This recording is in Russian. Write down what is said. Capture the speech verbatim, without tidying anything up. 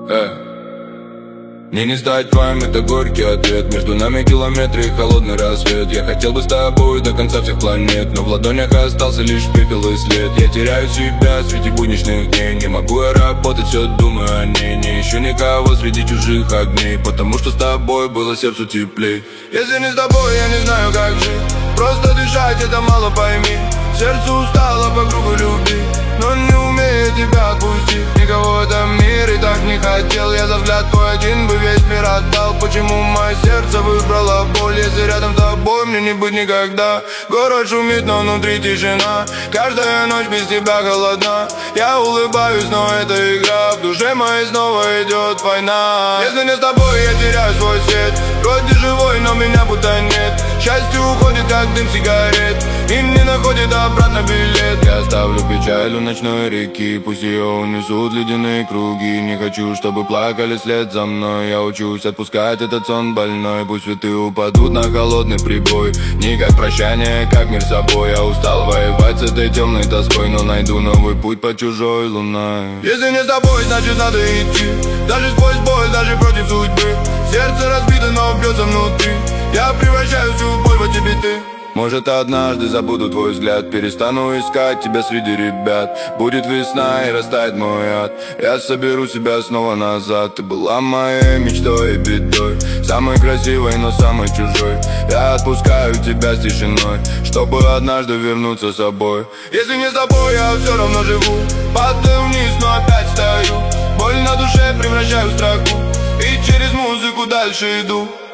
Э. Мне не стать твоим, это горький ответ. Между нами километры и холодный рассвет. Я хотел бы с тобой до конца всех планет, но в ладонях остался лишь пепел и след. Я теряю себя среди будничных дней. Не могу я работать, все думаю о ней. Не ищу никого среди чужих огней, потому что с тобой было сердцу теплей. Если не с тобой, я не знаю, как жить. Просто дышать, это мало, пойми. Сердце устало по кругу любви, но не умеет тебя отпустить. Никого в этом мире так не хотел. Я за взгляд твой один бы весь мир отдал. Почему мое сердце выбрало боль, если рядом с тобой мне не быть никогда? Город шумит, но внутри тишина. Каждая ночь без тебя холодна. Я улыбаюсь, но это игра. В душе моей снова идет война. Если не с тобой, я теряю свой свет. Вроде живой, но меня будто нет. Счастье уходит, как дым сигарет, и не находит обратно билет. Я оставлю печаль у ночной реки, пусть ее унесут ледяные круги. Не хочу, чтобы плакали вслед за мной. Я учусь отпускать этот сон больной. Пусть цветы упадут на холодный прибой. Не как прощание, как мир с собой. Я устал воевать с этой темной тоской, но найду новый путь под чужой луной. Если не с тобой, значит надо идти. Даже сквозь боль, даже против судьбы. Сердце разбито, но бьется внутри. Я превращаю всю боль в тебе ты. Может, однажды забуду твой взгляд, перестану искать тебя среди ребят. Будет весна и растает мой ад. Я соберу себя снова назад. Ты была моей мечтой и бедой, самой красивой, но самой чужой. Я отпускаю тебя с тишиной, чтобы однажды вернуться с собой. Если не с тобой, я все равно живу. Падаю вниз, но опять встаю. Боль на душе превращаю в строку, и через музыку дальше иду.